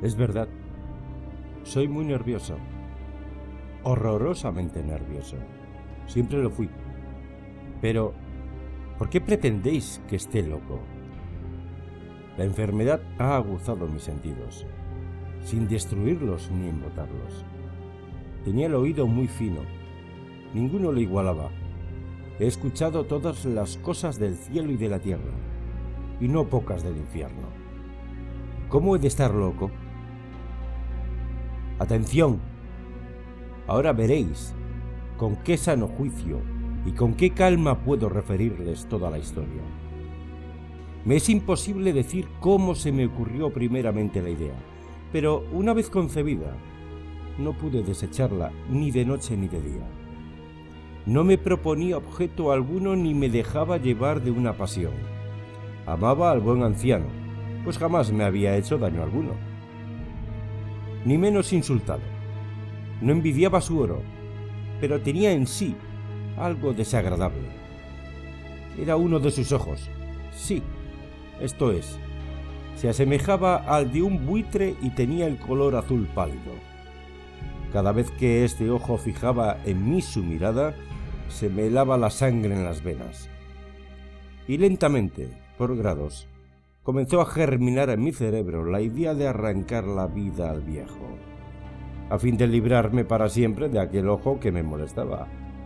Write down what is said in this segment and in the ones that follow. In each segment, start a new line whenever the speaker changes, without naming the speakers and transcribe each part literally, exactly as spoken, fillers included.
Es verdad, soy muy nervioso, horrorosamente nervioso. Siempre lo fui. Pero, ¿por qué pretendéis que esté loco? La enfermedad ha aguzado mis sentidos, sin destruirlos ni embotarlos. Tenía el oído muy fino, ninguno lo igualaba. He escuchado todas las cosas del cielo y de la tierra, y no pocas del infierno. ¿Cómo he de estar loco? Atención, ahora veréis con qué sano juicio y con qué calma puedo referirles toda la historia. Me es imposible decir cómo se me ocurrió primeramente la idea, pero una vez concebida, no pude desecharla ni de noche ni de día. No me proponía objeto alguno ni me dejaba llevar de una pasión. Amaba al buen anciano, pues jamás me había hecho daño alguno. Ni menos insultado. No envidiaba su oro, pero tenía en sí algo desagradable. Era uno de sus ojos, sí, esto es, se asemejaba al de un buitre y tenía el color azul pálido. Cada vez que este ojo fijaba en mí su mirada, se me helaba la sangre en las venas. Y lentamente, por grados, comenzó a germinar en mi cerebro la idea de arrancar la vida al viejo, a fin de librarme para siempre de aquel ojo que me molestaba.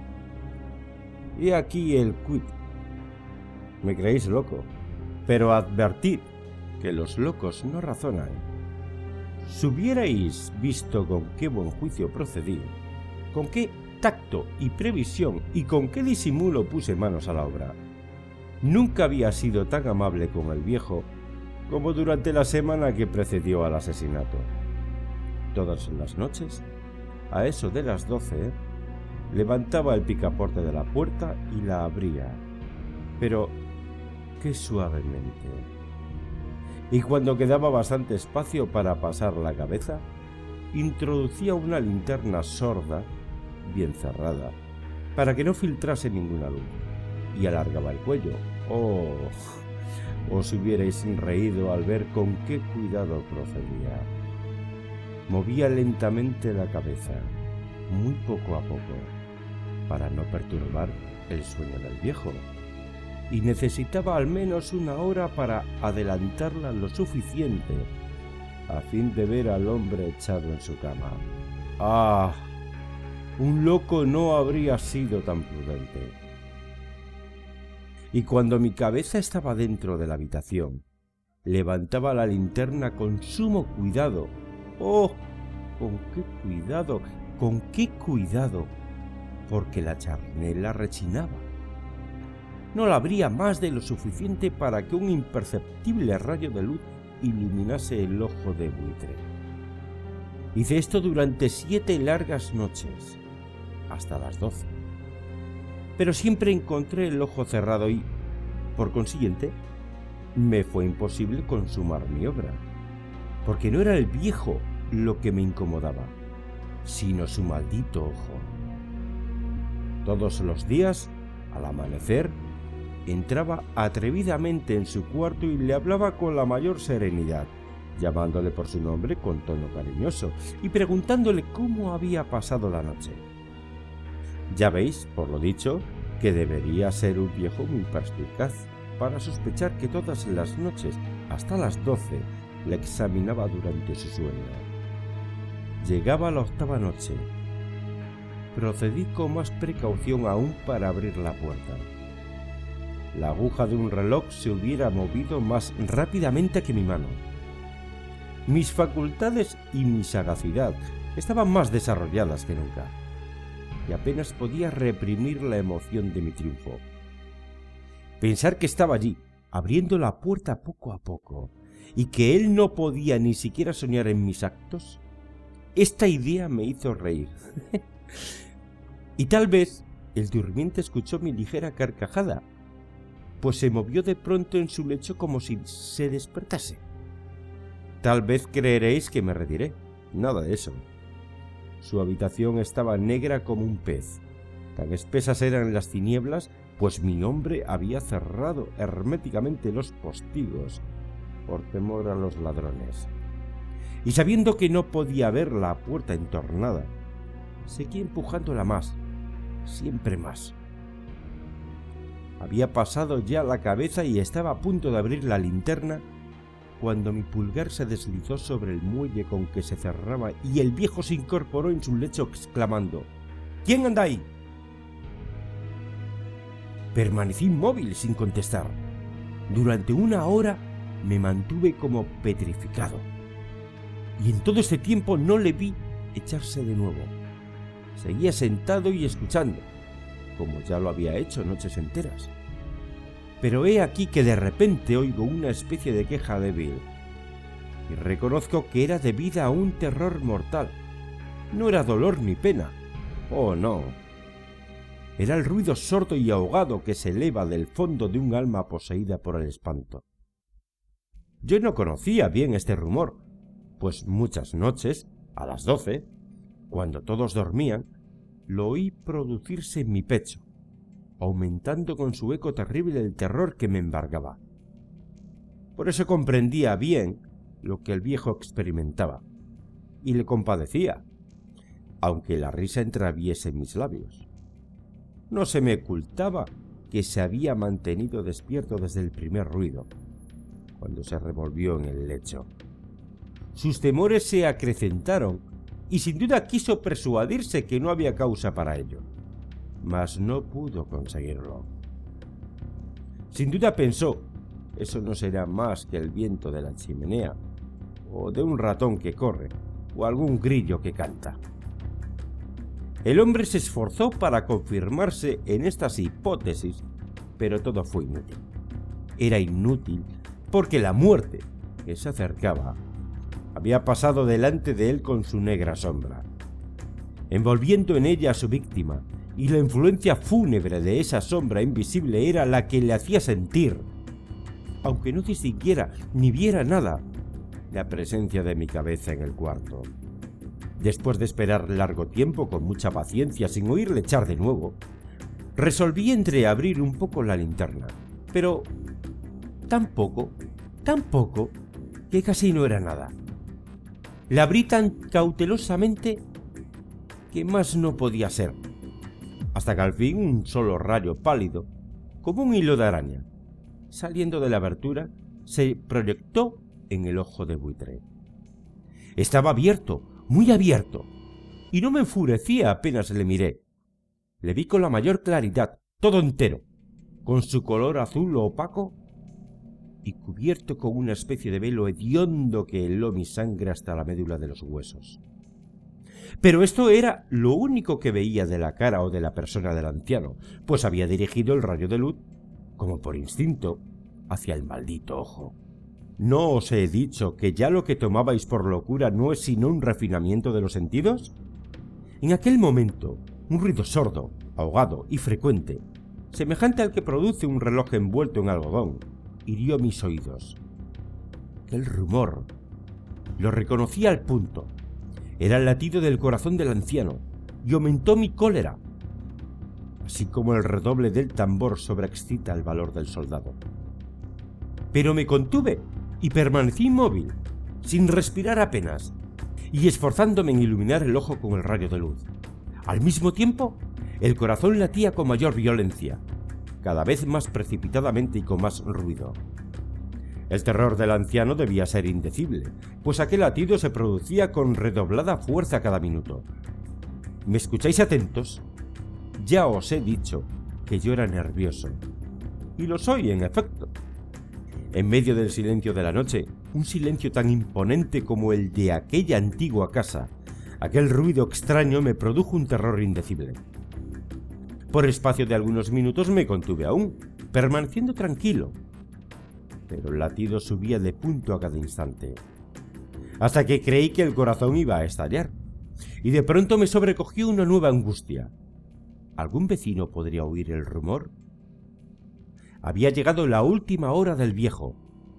Y aquí el quid. Me creéis loco, pero advertid que los locos no razonan. Si hubierais visto con qué buen juicio procedí, con qué tacto y previsión y con qué disimulo puse manos a la obra, nunca había sido tan amable con el viejo como durante la semana que precedió al asesinato. Todas las noches, a eso de las doce, levantaba el picaporte de la puerta y la abría, pero qué suavemente. Y cuando quedaba bastante espacio para pasar la cabeza, introducía una linterna sorda, bien cerrada, para que no filtrase ninguna luz, y alargaba el cuello. ¡Oh! Os hubierais reído al ver con qué cuidado procedía. Movía lentamente la cabeza, muy poco a poco, para no perturbar el sueño del viejo, y necesitaba al menos una hora para adelantarla lo suficiente a fin de ver al hombre echado en su cama. ¡Ah! Un loco no habría sido tan prudente. Y cuando mi cabeza estaba dentro de la habitación, levantaba la linterna con sumo cuidado. ¡Oh! ¡Con qué cuidado! ¡Con qué cuidado! Porque la charnela rechinaba. No la abría más de lo suficiente para que un imperceptible rayo de luz iluminase el ojo de buitre. Hice esto durante siete largas noches, hasta las doce. Pero siempre encontré el ojo cerrado y, por consiguiente, me fue imposible consumar mi obra, porque no era el viejo lo que me incomodaba, sino su maldito ojo. Todos los días, al amanecer, entraba atrevidamente en su cuarto y le hablaba con la mayor serenidad, llamándole por su nombre con tono cariñoso y preguntándole cómo había pasado la noche. Ya veis, por lo dicho, que debería ser un viejo muy perspicaz para sospechar que todas las noches, hasta las doce, le examinaba durante su sueño. Llegaba la octava noche. Procedí con más precaución aún para abrir la puerta. La aguja de un reloj se hubiera movido más rápidamente que mi mano. Mis facultades y mi sagacidad estaban más desarrolladas que nunca, y apenas podía reprimir la emoción de mi triunfo. Pensar que estaba allí, abriendo la puerta poco a poco, y que él no podía ni siquiera soñar en mis actos, esta idea me hizo reír. Y tal vez el durmiente escuchó mi ligera carcajada, pues se movió de pronto en su lecho como si se despertase. Tal vez creeréis que me retiré. Nada de eso. Su habitación estaba negra como un pez. Tan espesas eran las tinieblas, pues mi hombre había cerrado herméticamente los postigos por temor a los ladrones. y sabiendo que no podía ver la puerta entornada, seguí empujándola más, siempre más. Había pasado ya la cabeza y estaba a punto de abrir la linterna cuando mi pulgar se deslizó sobre el muelle con que se cerraba y el viejo se incorporó en su lecho exclamando: «¿Quién anda ahí?». Permanecí inmóvil sin contestar. Durante una hora me mantuve como petrificado. Y en todo este tiempo no le vi echarse de nuevo. Seguía sentado y escuchando, como ya lo había hecho noches enteras. Pero he aquí que de repente oigo una especie de queja débil, y reconozco que era debida a un terror mortal. No era dolor ni pena. Oh, no. Era el ruido sordo y ahogado que se eleva del fondo de un alma poseída por el espanto. Yo no conocía bien este rumor, pues muchas noches, a las doce, cuando todos dormían, lo oí producirse en mi pecho, aumentando con su eco terrible el terror que me embargaba. Por eso comprendía bien lo que el viejo experimentaba, y le compadecía, aunque la risa entraviese mis labios. No se me ocultaba que se había mantenido despierto desde el primer ruido, cuando se revolvió en el lecho. Sus temores se acrecentaron y sin duda quiso persuadirse que no había causa para ello, mas no pudo conseguirlo. Sin duda pensó: eso no será más que el viento de la chimenea, o de un ratón que corre, o algún grillo que canta. El hombre se esforzó para confirmarse en estas hipótesis, pero todo fue inútil. Era inútil porque la muerte, que se acercaba, había pasado delante de él con su negra sombra, envolviendo en ella a su víctima, y la influencia fúnebre de esa sombra invisible era la que le hacía sentir, aunque no distinguiera ni viera nada, la presencia de mi cabeza en el cuarto. Después de esperar largo tiempo con mucha paciencia sin oírle echar de nuevo, resolví entreabrir un poco la linterna, pero tan poco, tan poco, que casi no era nada. La abrí tan cautelosamente que más no podía ser, hasta que al fin un solo rayo pálido, como un hilo de araña, saliendo de la abertura, se proyectó en el ojo de buitre. Estaba abierto, muy abierto, y no me enfurecía apenas le miré. Le vi con la mayor claridad, todo entero, con su color azul opaco y cubierto con una especie de velo hediondo que heló mi sangre hasta la médula de los huesos. Pero esto era lo único que veía de la cara o de la persona del anciano, pues había dirigido el rayo de luz, como por instinto, hacia el maldito ojo. ¿No os he dicho que ya lo que tomabais por locura no es sino un refinamiento de los sentidos? En aquel momento, un ruido sordo, ahogado y frecuente, semejante al que produce un reloj envuelto en algodón, hirió mis oídos. Aquel rumor lo reconocí al punto. Era el latido del corazón del anciano, y aumentó mi cólera, así como el redoble del tambor sobreexcita el valor del soldado. Pero me contuve y permanecí inmóvil, sin respirar apenas, y esforzándome en iluminar el ojo con el rayo de luz. Al mismo tiempo, el corazón latía con mayor violencia, cada vez más precipitadamente y con más ruido. El terror del anciano debía ser indecible, pues aquel latido se producía con redoblada fuerza cada minuto. ¿Me escucháis atentos? Ya os he dicho que yo era nervioso, y lo soy en efecto. En medio del silencio de la noche, un silencio tan imponente como el de aquella antigua casa, aquel ruido extraño me produjo un terror indecible. Por espacio de algunos minutos me contuve aún, permaneciendo tranquilo, pero el latido subía de punto a cada instante, hasta que creí que el corazón iba a estallar, y de pronto me sobrecogió una nueva angustia. ¿Algún vecino podría oír el rumor? Había llegado la última hora del viejo.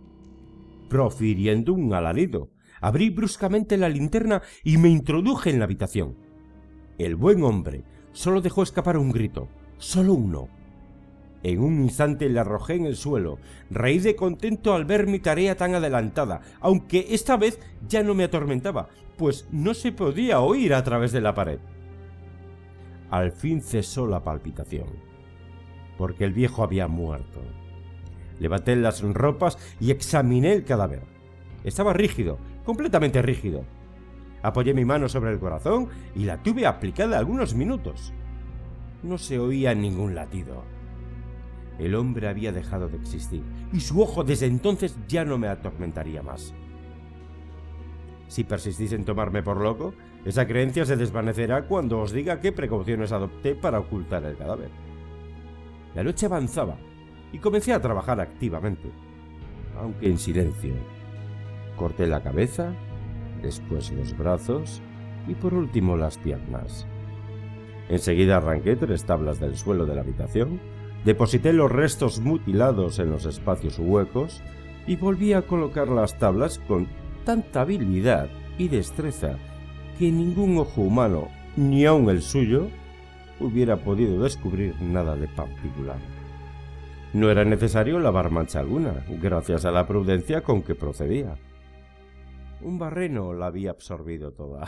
Profiriendo un alarido, abrí bruscamente la linterna y me introduje en la habitación. El buen hombre solo dejó escapar un grito, solo uno, En un instante le arrojé en el suelo. Reí de contento al ver mi tarea tan adelantada, aunque esta vez ya no me atormentaba, pues no se podía oír a través de la pared. Al fin cesó la palpitación, porque el viejo había muerto. Levanté las ropas y examiné el cadáver. Estaba rígido, completamente rígido. Apoyé mi mano sobre el corazón y la tuve aplicada algunos minutos. No se oía ningún latido. El hombre había dejado de existir y su ojo desde entonces ya no me atormentaría más. Si persistís en tomarme por loco, esa creencia se desvanecerá cuando os diga qué precauciones adopté para ocultar el cadáver. La noche avanzaba y comencé a trabajar activamente, aunque en silencio. Corté la cabeza, después los brazos y por último las piernas. Enseguida arranqué tres tablas del suelo de la habitación, deposité los restos mutilados en los espacios huecos y volví a colocar las tablas con tanta habilidad y destreza que ningún ojo humano, ni aun el suyo, hubiera podido descubrir nada de particular. No era necesario lavar mancha alguna, gracias a la prudencia con que procedía. Un barreno la había absorbido toda.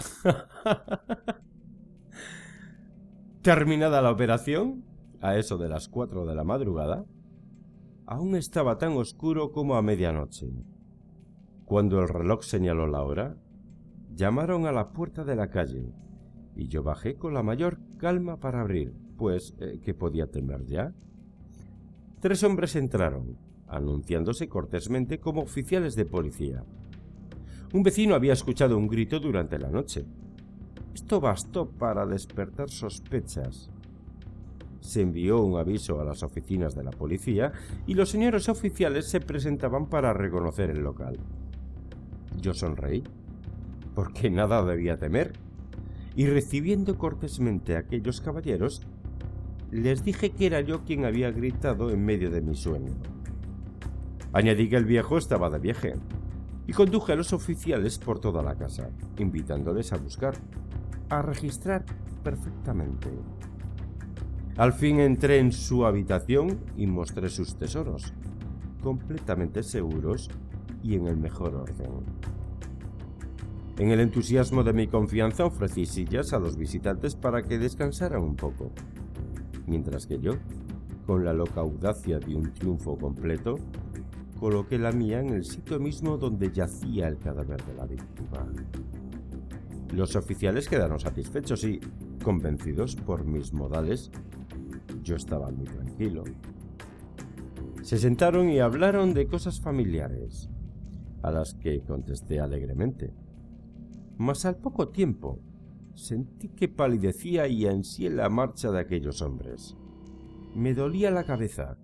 Terminada la operación, a eso de las cuatro de la madrugada, aún estaba tan oscuro como a medianoche. Cuando el reloj señaló la hora, llamaron a la puerta de la calle, y yo bajé con la mayor calma para abrir, pues, eh, ¿qué podía temer ya? Tres hombres entraron, anunciándose cortésmente como oficiales de policía. Un vecino había escuchado un grito durante la noche. Esto bastó para despertar sospechas. Se envió un aviso a las oficinas de la policía y los señores oficiales se presentaban para reconocer el local. Yo sonreí, porque nada debía temer, y recibiendo cortésmente a aquellos caballeros, les dije que era yo quien había gritado en medio de mi sueño. Añadí que el viejo estaba de viaje, y conduje a los oficiales por toda la casa, invitándoles a buscar, a registrar perfectamente. Al fin entré en su habitación y mostré sus tesoros, completamente seguros y en el mejor orden. En el entusiasmo de mi confianza ofrecí sillas a los visitantes para que descansaran un poco, mientras que yo, con la loca audacia de un triunfo completo, coloqué la mía en el sitio mismo donde yacía el cadáver de la víctima. Los oficiales quedaron satisfechos y, convencidos por mis modales, yo estaba muy tranquilo. Se sentaron y hablaron de cosas familiares, a las que contesté alegremente. Mas al poco tiempo sentí que palidecía y ansié la marcha de aquellos hombres. Me dolía la cabeza.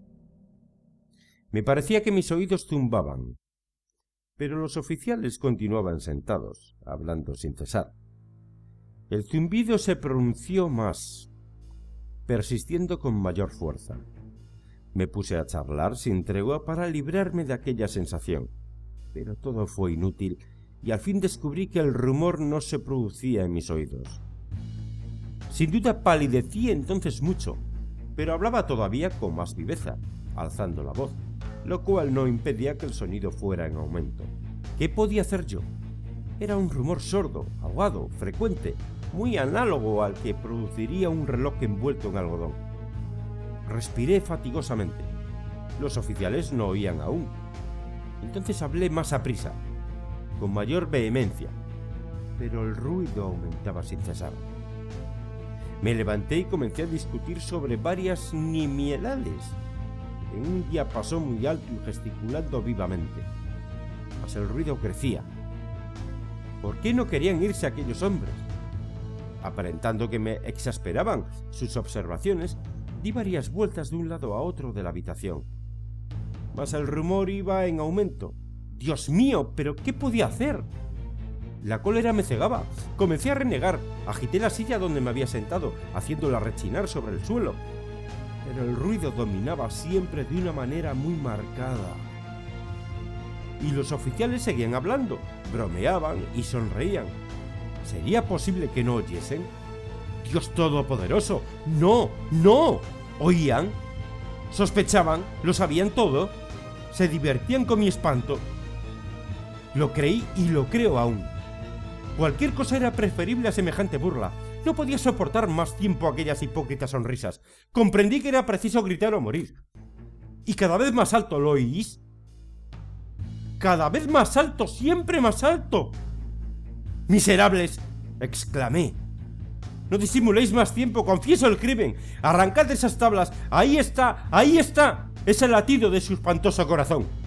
Me parecía que mis oídos zumbaban, pero los oficiales continuaban sentados, hablando sin cesar. El zumbido se pronunció más, persistiendo con mayor fuerza. Me puse a charlar sin tregua para librarme de aquella sensación, pero todo fue inútil y al fin descubrí que el rumor no se producía en mis oídos. Sin duda palidecí entonces mucho, pero hablaba todavía con más viveza, alzando la voz, lo cual no impedía que el sonido fuera en aumento. ¿Qué podía hacer yo? Era un rumor sordo, ahogado, frecuente, muy análogo al que produciría un reloj envuelto en algodón. Respiré fatigosamente. Los oficiales no oían aún. Entonces hablé más aprisa, con mayor vehemencia, pero el ruido aumentaba sin cesar. Me levanté y comencé a discutir sobre varias nimiedades, en un diapasón muy alto y gesticulando vivamente. Mas el ruido crecía. ¿Por qué no querían irse aquellos hombres? Aparentando que me exasperaban sus observaciones, di varias vueltas de un lado a otro de la habitación. Mas el rumor iba en aumento. ¡Dios mío! ¿Pero qué podía hacer? La cólera me cegaba. Comencé a renegar. Agité la silla donde me había sentado, haciéndola rechinar sobre el suelo. Pero el ruido dominaba siempre de una manera muy marcada. Y los oficiales seguían hablando, bromeaban y sonreían. ¿Sería posible que no oyesen? ¡Dios todopoderoso! ¡No! ¡No! ¿Oían? Sospechaban, lo sabían todo, se divertían con mi espanto. Lo creí y lo creo aún. Cualquier cosa era preferible a semejante burla. No podía soportar más tiempo aquellas hipócritas sonrisas. Comprendí que era preciso gritar o morir. Y cada vez más alto, ¿lo oís? Cada vez más alto, siempre más alto. ¡Miserables!, exclamé. No disimuléis más tiempo, confieso el crimen. Arrancad esas tablas. Ahí está, ahí está. Es el latido de su espantoso corazón.